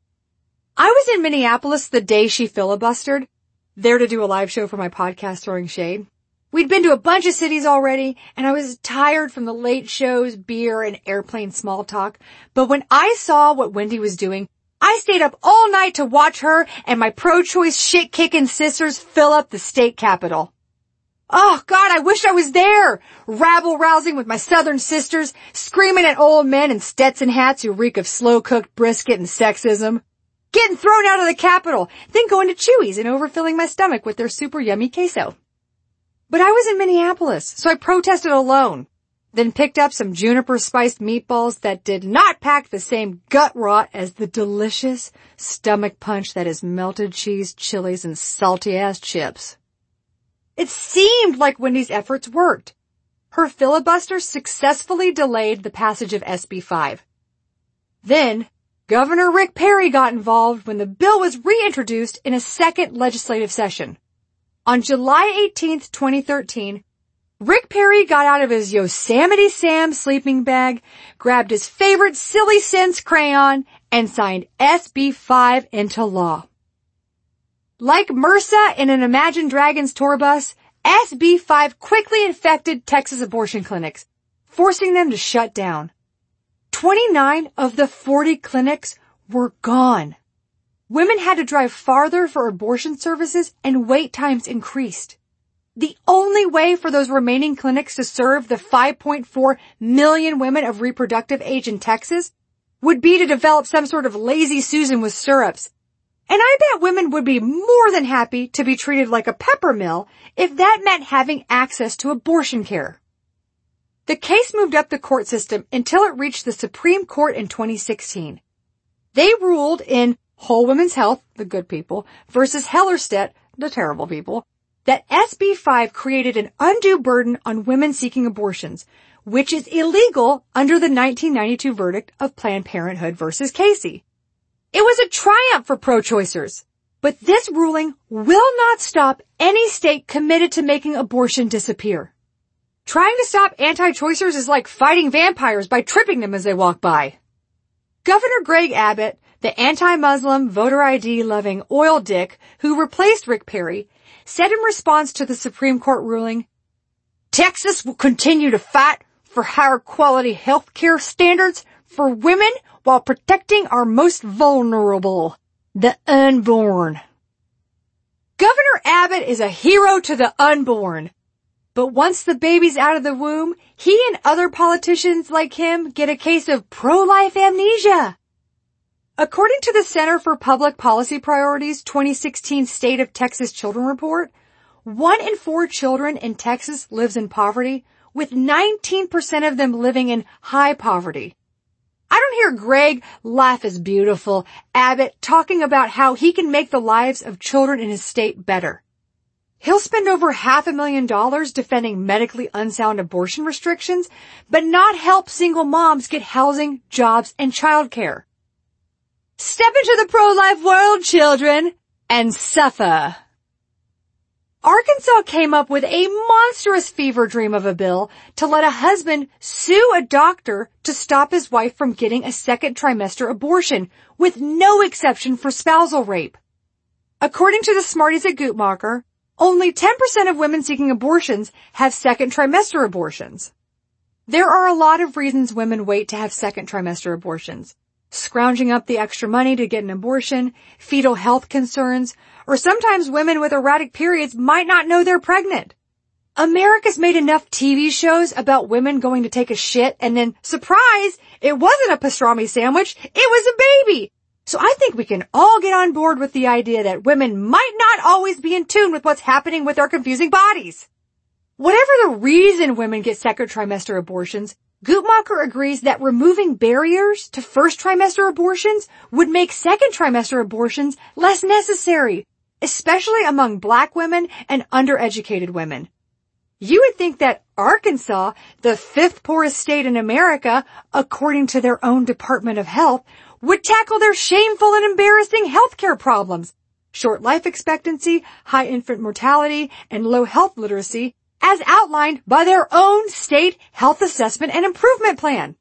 I was in Minneapolis the day she filibustered, there to do a live show for my podcast, Throwing Shade. We'd been to a bunch of cities already, and I was tired from the late shows, beer, and airplane small talk. But when I saw what Wendy was doing, I stayed up all night to watch her and my pro-choice shit-kicking sisters fill up the state capitol. Oh, God, I wish I was there, rabble-rousing with my southern sisters, screaming at old men in Stetson hats who reek of slow-cooked brisket and sexism, getting thrown out of the Capitol, then going to Chewy's and overfilling my stomach with their super yummy queso. But I was in Minneapolis, so I protested alone, then picked up some juniper-spiced meatballs that did not pack the same gut rot as the delicious stomach punch that is melted cheese, chilies, and salty-ass chips. It seemed like Wendy's efforts worked. Her filibuster successfully delayed the passage of S B five. Then, Governor Rick Perry got involved when the bill was reintroduced in a second legislative session. On July eighteenth, twenty thirteen, Rick Perry got out of his Yosemite Sam sleeping bag, grabbed his favorite Silly Sense crayon, and signed S B five into law. Like MRSA in an Imagine Dragons tour bus, S B five quickly infected Texas abortion clinics, forcing them to shut down. twenty-nine of the forty clinics were gone. Women had to drive farther for abortion services and wait times increased. The only way for those remaining clinics to serve the five point four million women of reproductive age in Texas would be to develop some sort of lazy Susan with syrups. And I bet women would be more than happy to be treated like a pepper mill if that meant having access to abortion care. The case moved up the court system until it reached the Supreme Court in twenty sixteen. They ruled in Whole Women's Health, the good people, versus Hellerstedt, the terrible people, that S B five created an undue burden on women seeking abortions, which is illegal under the nineteen ninety-two verdict of Planned Parenthood versus Casey. It was a triumph for pro-choicers, but this ruling will not stop any state committed to making abortion disappear. Trying to stop anti-choicers is like fighting vampires by tripping them as they walk by. Governor Greg Abbott, the anti-Muslim, voter I D-loving oil dick who replaced Rick Perry, said in response to the Supreme Court ruling, Texas will continue to fight for higher quality health care standards for women while protecting our most vulnerable, the unborn. Governor Abbott is a hero to the unborn. But once the baby's out of the womb, he and other politicians like him get a case of pro-life amnesia. According to the Center for Public Policy Priorities' twenty sixteen State of Texas Children Report, one in four children in Texas lives in poverty, with nineteen percent of them living in high poverty. I don't hear Greg, Life is Beautiful, Abbott talking about how he can make the lives of children in his state better. He'll spend over half a million dollars defending medically unsound abortion restrictions, but not help single moms get housing, jobs, and childcare. Step into the pro-life world, children, and suffer. Arkansas came up with a monstrous fever dream of a bill to let a husband sue a doctor to stop his wife from getting a second trimester abortion, with no exception for spousal rape. According to the Smarties at Guttmacher, only ten percent of women seeking abortions have second trimester abortions. There are a lot of reasons women wait to have second trimester abortions. Scrounging up the extra money to get an abortion, fetal health concerns, or sometimes women with erratic periods might not know they're pregnant. America's made enough T V shows about women going to take a shit and then, surprise, it wasn't a pastrami sandwich, it was a baby. So I think we can all get on board with the idea that women might not always be in tune with what's happening with their confusing bodies. Whatever the reason women get second trimester abortions, Guttmacher agrees that removing barriers to first trimester abortions would make second trimester abortions less necessary, especially among black women and undereducated women. You would think that Arkansas, the fifth poorest state in America, according to their own Department of Health, would tackle their shameful and embarrassing healthcare problems, short life expectancy, high infant mortality, and low health literacy, as outlined by their own state health assessment and improvement plan.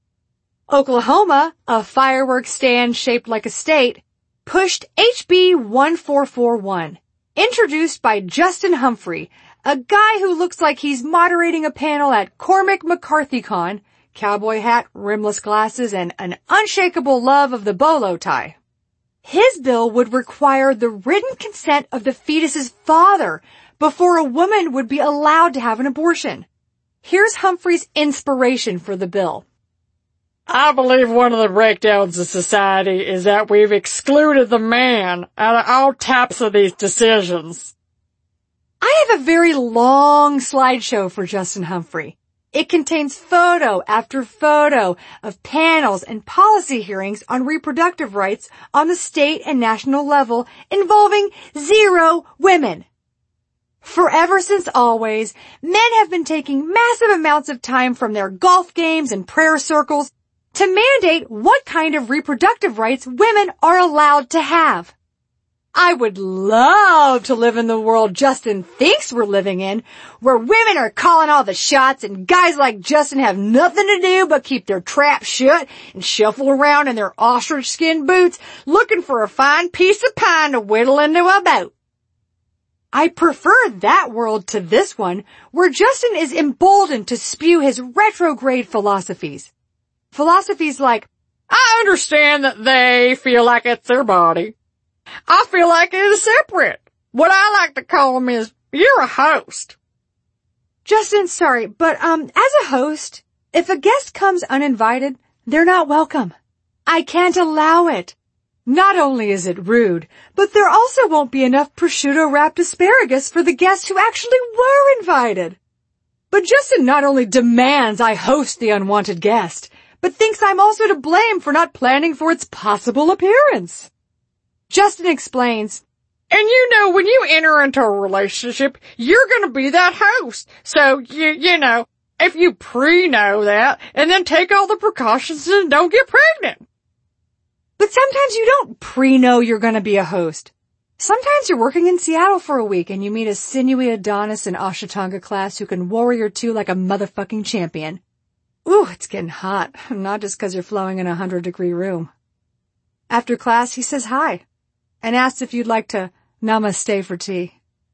Oklahoma, a fireworks stand shaped like a state, pushed H B fourteen forty-one, introduced by Justin Humphrey, a guy who looks like he's moderating a panel at Cormac McCarthy-Con, cowboy hat, rimless glasses, and an unshakable love of the bolo tie. His bill would require the written consent of the fetus's father before a woman would be allowed to have an abortion. Here's Humphrey's inspiration for the bill. I believe one of the breakdowns of society is that we've excluded the man out of all types of these decisions. I have a very long slideshow for Justin Humphrey. It contains photo after photo of panels and policy hearings on reproductive rights on the state and national level involving zero women. Forever since always, men have been taking massive amounts of time from their golf games and prayer circles to mandate what kind of reproductive rights women are allowed to have. I would love to live in the world Justin thinks we're living in, where women are calling all the shots and guys like Justin have nothing to do but keep their trap shut and shuffle around in their ostrich skin boots looking for a fine piece of pine to whittle into a boat. I prefer that world to this one, where Justin is emboldened to spew his retrograde philosophies. Philosophies like, I understand that they feel like it's their body. I feel like it is separate. What I like to call them is, you're a host. Justin, sorry, but um, as a host, if a guest comes uninvited, they're not welcome. I can't allow it. Not only is it rude, but there also won't be enough prosciutto-wrapped asparagus for the guests who actually were invited. But Justin not only demands I host the unwanted guest, but thinks I'm also to blame for not planning for its possible appearance. Justin explains, and you know, when you enter into a relationship, you're gonna be that host. So, you, you know, if you pre-know that, and then take all the precautions and don't get pregnant. But sometimes you don't pre-know you're gonna be a host. Sometimes you're working in Seattle for a week and you meet a sinewy Adonis in Ashtanga class who can warrior two like a motherfucking champion. Ooh, it's getting hot. Not just 'cause you're flowing in a hundred degree room. After class, he says hi and asks if you'd like to namaste for tea.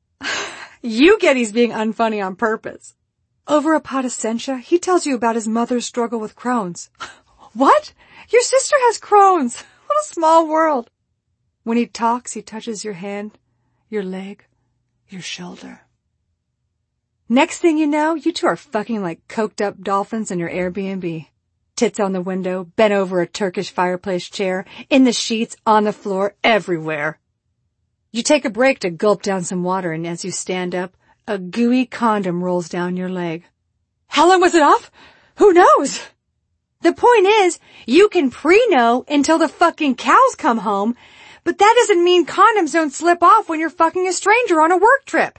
You get he's being unfunny on purpose. Over a pot of sencha, he tells you about his mother's struggle with Crohn's. What? Your sister has Crohn's. What a small world. When he talks, he touches your hand, your leg, your shoulder. Next thing you know, you two are fucking like coked up dolphins in your Airbnb. Tits on the window, bent over a Turkish fireplace chair, in the sheets, on the floor, everywhere. You take a break to gulp down some water, and as you stand up, a gooey condom rolls down your leg. How long was it off? Who knows? The point is, you can pre-know until the fucking cows come home, but that doesn't mean condoms don't slip off when you're fucking a stranger on a work trip.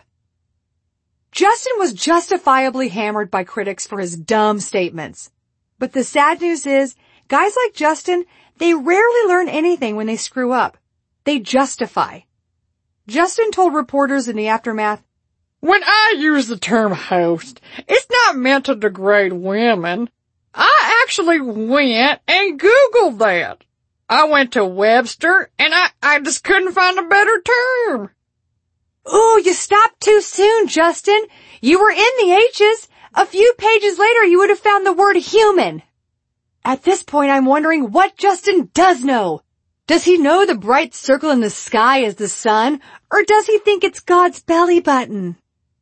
Justin was justifiably hammered by critics for his dumb statements. But the sad news is, guys like Justin, they rarely learn anything when they screw up. They justify. Justin told reporters in the aftermath, "When I use the term host, it's not meant to degrade women. I actually went and Googled that. I went to Webster, and I, I just couldn't find a better term." Ooh, you stopped too soon, Justin. You were in the H's. A few pages later, you would have found the word human. At this point, I'm wondering what Justin does know. Does he know the bright circle in the sky is the sun, or does he think it's God's belly button?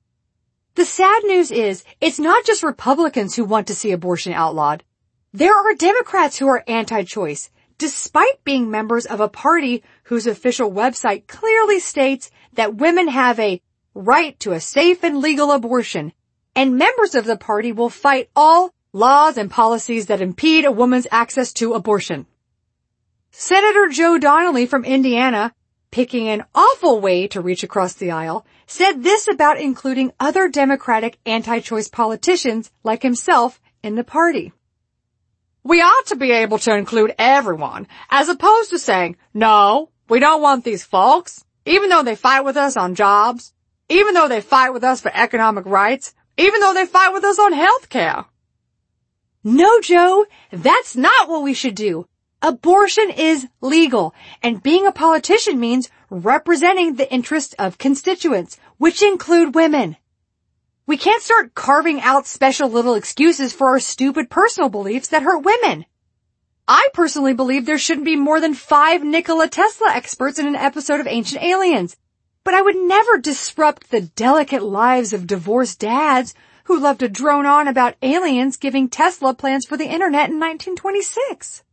The sad news is, it's not just Republicans who want to see abortion outlawed. There are Democrats who are anti-choice, despite being members of a party whose official website clearly states that women have a right to a safe and legal abortion, and members of the party will fight all laws and policies that impede a woman's access to abortion. Senator Joe Donnelly from Indiana, picking an awful way to reach across the aisle, said this about including other Democratic anti-choice politicians like himself in the party. "We ought to be able to include everyone, as opposed to saying, no, we don't want these folks, even though they fight with us on jobs, even though they fight with us for economic rights, even though they fight with us on health care." No, Joe, that's not what we should do. Abortion is legal, and being a politician means representing the interests of constituents, which include women. We can't start carving out special little excuses for our stupid personal beliefs that hurt women. I personally believe there shouldn't be more than five Nikola Tesla experts in an episode of Ancient Aliens, but I would never disrupt the delicate lives of divorced dads who love to drone on about aliens giving Tesla plans for the internet in nineteen twenty-six.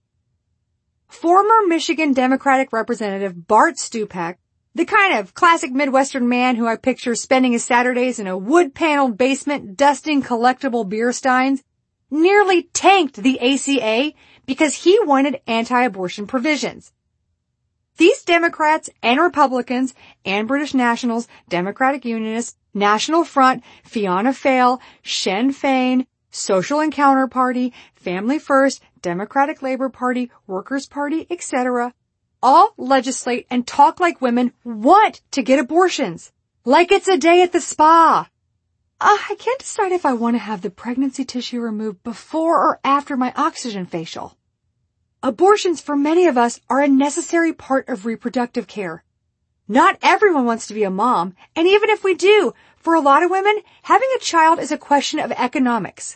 Former Michigan Democratic Representative Bart Stupak, the kind of classic Midwestern man who I picture spending his Saturdays in a wood-paneled basement dusting collectible beer steins, nearly tanked the A C A because he wanted anti-abortion provisions. These Democrats and Republicans and British Nationals, Democratic Unionists, National Front, Fianna Fáil, Sinn Féin, Social Encounter Party, Family First, Democratic Labor Party, Workers' Party, et cetera, all legislate and talk like women want to get abortions. Like it's a day at the spa. Uh, I can't decide if I want to have the pregnancy tissue removed before or after my oxygen facial. Abortions for many of us are a necessary part of reproductive care. Not everyone wants to be a mom, and even if we do, for a lot of women, having a child is a question of economics.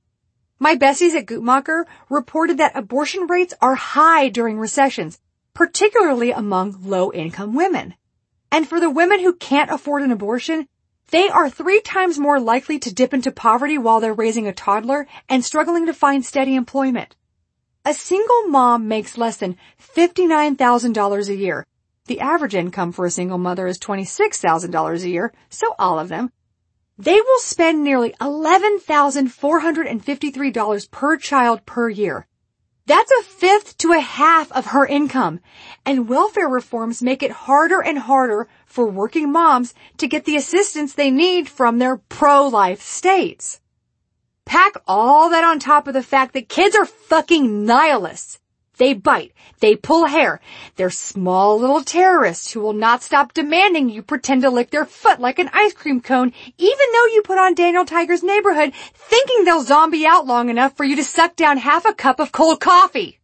My Bessies at Guttmacher reported that abortion rates are high during recessions, particularly among low-income women. And for the women who can't afford an abortion, they are three times more likely to dip into poverty while they're raising a toddler and struggling to find steady employment. A single mom makes less than fifty-nine thousand dollars a year. The average income for a single mother is twenty-six thousand dollars a year, so all of them. They will spend nearly eleven thousand four hundred fifty-three dollars per child per year. That's a fifth to a half of her income, and welfare reforms make it harder and harder for working moms to get the assistance they need from their pro-life states. Pack all that on top of the fact that kids are fucking nihilists. They bite. They pull hair. They're small little terrorists who will not stop demanding you pretend to lick their foot like an ice cream cone, even though you put on Daniel Tiger's Neighborhood, thinking they'll zombie out long enough for you to suck down half a cup of cold coffee.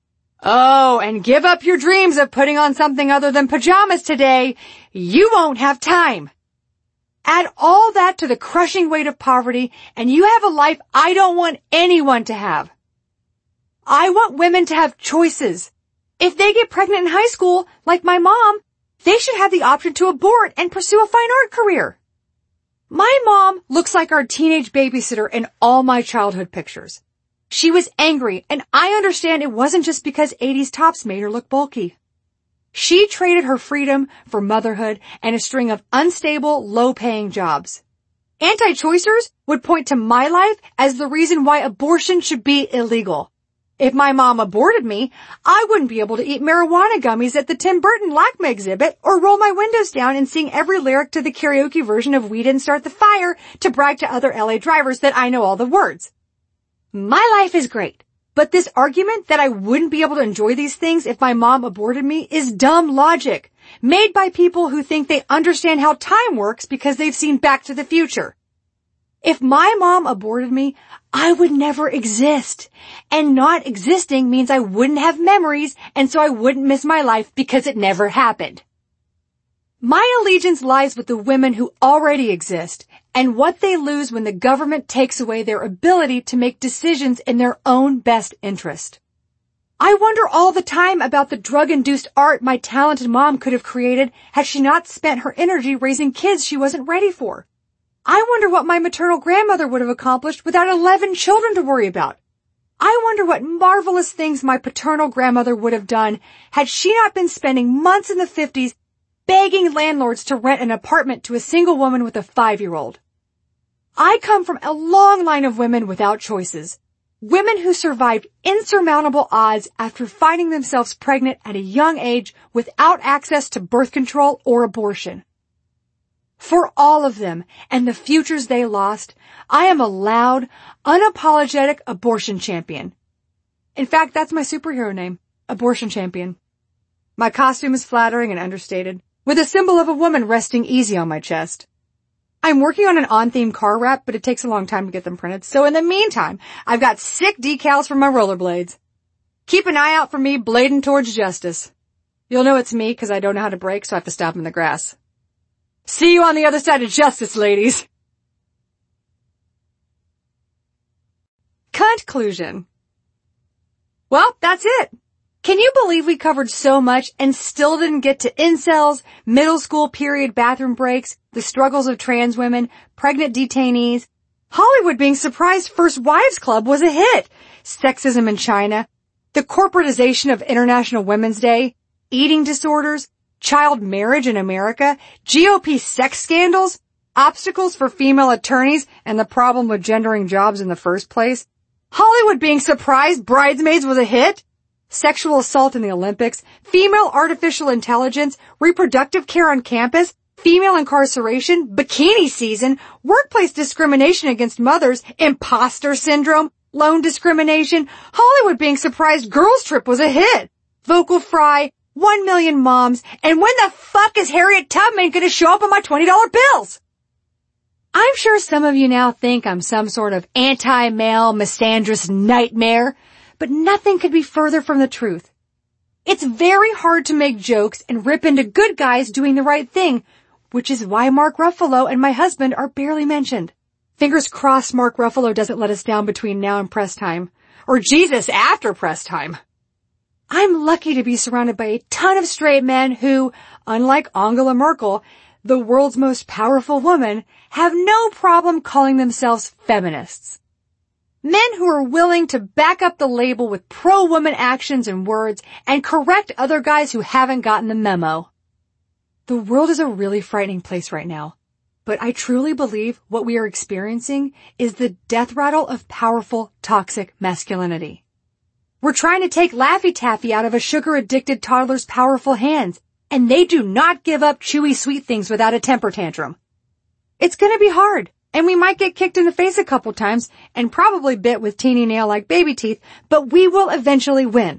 Oh, and give up your dreams of putting on something other than pajamas today. You won't have time. Add all that to the crushing weight of poverty, and you have a life I don't want anyone to have. I want women to have choices. If they get pregnant in high school, like my mom, they should have the option to abort and pursue a fine art career. My mom looks like our teenage babysitter in all my childhood pictures. She was angry, and I understand it wasn't just because eighties tops made her look bulky. She traded her freedom for motherhood and a string of unstable, low-paying jobs. Anti-choicers would point to my life as the reason why abortion should be illegal. If my mom aborted me, I wouldn't be able to eat marijuana gummies at the Tim Burton LACMA exhibit or roll my windows down and sing every lyric to the karaoke version of We Didn't Start the Fire to brag to other L A drivers that I know all the words. My life is great, but this argument that I wouldn't be able to enjoy these things if my mom aborted me is dumb logic, made by people who think they understand how time works because they've seen Back to the Future. If my mom aborted me, I would never exist. And not existing means I wouldn't have memories, and so I wouldn't miss my life because it never happened. My allegiance lies with the women who already exist, and what they lose when the government takes away their ability to make decisions in their own best interest. I wonder all the time about the drug-induced art my talented mom could have created had she not spent her energy raising kids she wasn't ready for. I wonder what my maternal grandmother would have accomplished without eleven children to worry about. I wonder what marvelous things my paternal grandmother would have done had she not been spending months in the fifties begging landlords to rent an apartment to a single woman with a five-year-old. I come from a long line of women without choices. Women who survived insurmountable odds after finding themselves pregnant at a young age without access to birth control or abortion. For all of them and the futures they lost, I am a loud, unapologetic abortion champion. In fact, that's my superhero name, Abortion Champion. My costume is flattering and understated, with a symbol of a woman resting easy on my chest. I'm working on an on-theme car wrap, but it takes a long time to get them printed, so in the meantime, I've got sick decals for my rollerblades. Keep an eye out for me blading towards justice. You'll know it's me because I don't know how to brake, so I have to stop in the grass. See you on the other side of justice, ladies. Conclusion. Well, that's it. Can you believe we covered so much and still didn't get to incels, middle school period bathroom breaks, the struggles of trans women, pregnant detainees, Hollywood being surprised First Wives Club was a hit, sexism in China, the corporatization of International Women's Day, eating disorders, child marriage in America, G O P sex scandals, obstacles for female attorneys, and the problem with gendering jobs in the first place, Hollywood being surprised Bridesmaids was a hit, sexual assault in the Olympics, female artificial intelligence, reproductive care on campus, female incarceration, bikini season, workplace discrimination against mothers, imposter syndrome, loan discrimination, Hollywood being surprised Girls Trip was a hit, vocal fry, one million moms, and when the fuck is Harriet Tubman gonna show up on my twenty dollar bills? I'm sure some of you now think I'm some sort of anti-male misandrous nightmare, but nothing could be further from the truth. It's very hard to make jokes and rip into good guys doing the right thing, which is why Mark Ruffalo and my husband are barely mentioned. Fingers crossed Mark Ruffalo doesn't let us down between now and press time. Or Jesus, after press time. I'm lucky to be surrounded by a ton of straight men who, unlike Angela Merkel, the world's most powerful woman, have no problem calling themselves feminists. Men who are willing to back up the label with pro-woman actions and words and correct other guys who haven't gotten the memo. The world is a really frightening place right now, but I truly believe what we are experiencing is the death rattle of powerful, toxic masculinity. We're trying to take Laffy Taffy out of a sugar-addicted toddler's powerful hands, and they do not give up chewy sweet things without a temper tantrum. It's gonna be hard, and we might get kicked in the face a couple times and probably bit with teeny nail-like baby teeth, but we will eventually win.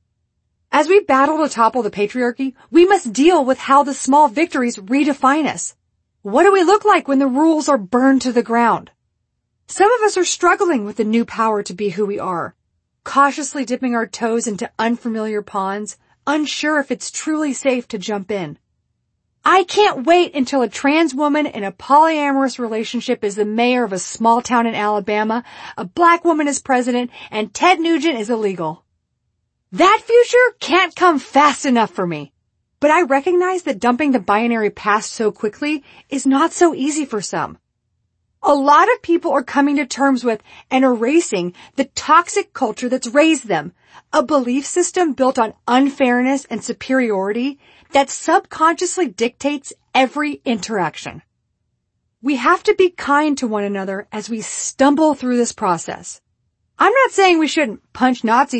As we battle to topple the patriarchy, we must deal with how the small victories redefine us. What do we look like when the rules are burned to the ground? Some of us are struggling with the new power to be who we are, cautiously dipping our toes into unfamiliar ponds, unsure if it's truly safe to jump in. I can't wait until a trans woman in a polyamorous relationship is the mayor of a small town in Alabama, a black woman is president, and Ted Nugent is illegal. That future can't come fast enough for me. But I recognize that dumping the binary past so quickly is not so easy for some. A lot of people are coming to terms with and erasing the toxic culture that's raised them, a belief system built on unfairness and superiority that subconsciously dictates every interaction. We have to be kind to one another as we stumble through this process. I'm not saying we shouldn't punch Nazis